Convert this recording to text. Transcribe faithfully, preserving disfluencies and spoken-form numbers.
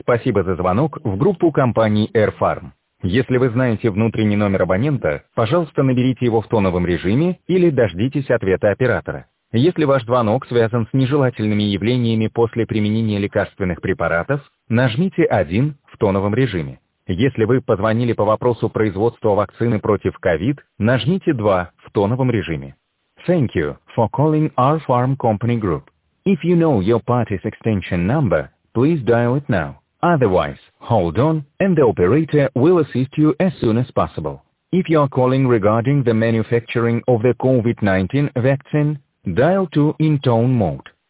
Спасибо за звонок в группу компании AirFarm. Если вы знаете внутренний номер абонента, пожалуйста, наберите его в тоновом режиме или дождитесь ответа оператора. Если ваш звонок связан с нежелательными явлениями после применения лекарственных препаратов, нажмите один в тоновом режиме. Если вы позвонили по вопросу производства вакцины против ковид, нажмите два в тоновом режиме. Thank you for calling AirFarm Company Group. If you know your party's extension number, please dial it now. Otherwise, hold on, and the operator will assist you as soon as possible. If you are calling regarding the manufacturing of the COVID nineteen vaccine, dial two in tone mode.